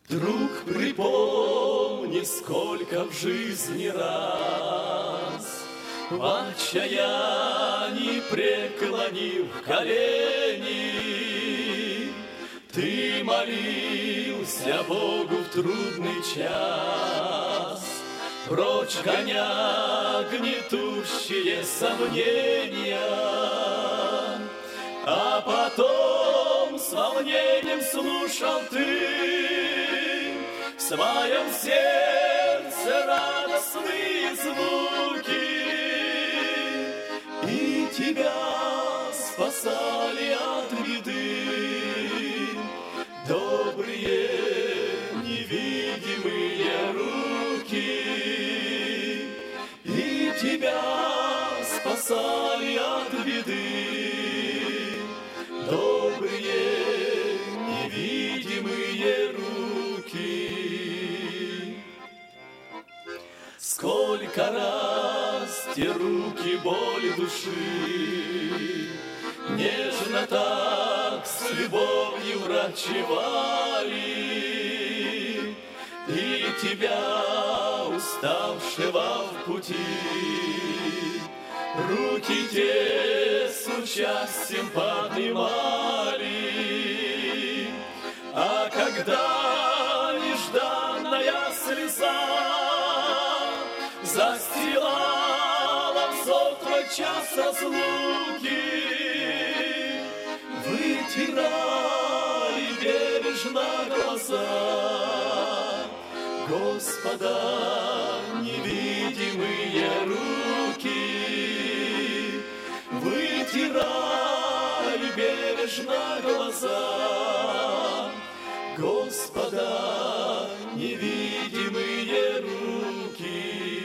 Друг, припомни, сколько в жизни раз в отчаянии преклонив колени, ты молился Богу в трудный час, прочь гоня гнетущие сомнения, а потом с волнением слушал ты в своем сердце радостные звуки, и тебя спасали от беды добрые невидимые руки, и тебя спасали от беды добрые невидимые руки. Сколько раз те руки боли души нежно так с любовью врачевали, и тебя, уставшего в пути, руки те с участием поднимали. А когда нежданная слеза застилала взор твой час разлуки, вытирали бережно глаза Господа невидимые руки, вытирали бережно глаза Господа невидимые руки.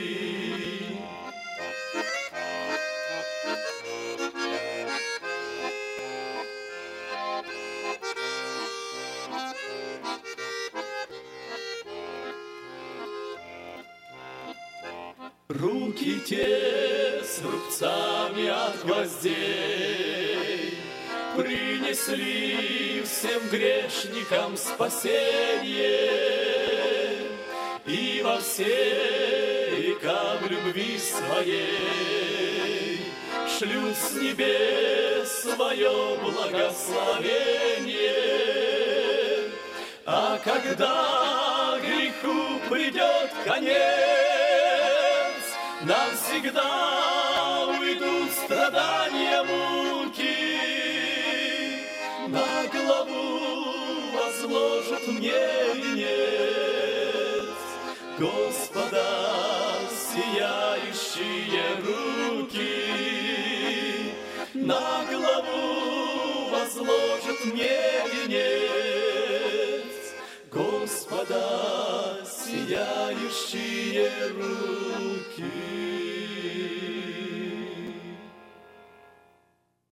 Руки те с рубцами от гвоздей принесли всем грешникам спасение, и во все века в любви своей шлют с небес свое благословение. А когда греху придет конец, навсегда уйдут страдания, муки, на главу возложат мне венец Господа сияющие руки, на главу возложат мне венец Господа сияющие руки.